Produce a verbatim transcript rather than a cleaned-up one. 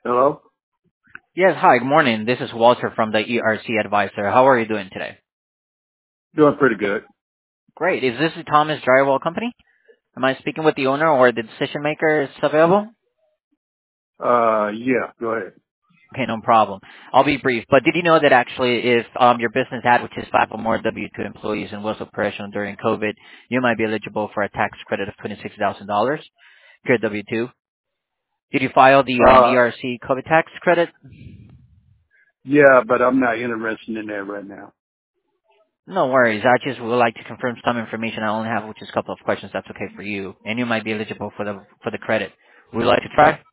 Hello? Yes, hi, good morning. This is Walter from the E R C Advisor. How are you doing today? Doing pretty good. Great. Is this the Thomas Drywall Company? Am I speaking with the owner or the decision maker is available? Uh, yeah, go ahead. Okay, no problem. I'll be brief. But did you know that actually if um, your business had, which is five or more W two employees and was operational during COVID, you might be eligible for a tax credit of twenty-six thousand dollars if you're W two? Did you file the um, Uh, E R C COVID tax credit? yeah, but I'm not interested in that right now. No worries. I just would like to confirm some information I only have, which is a couple of questions. That's okay for you, and you might be eligible for the for the credit. Would you like to try?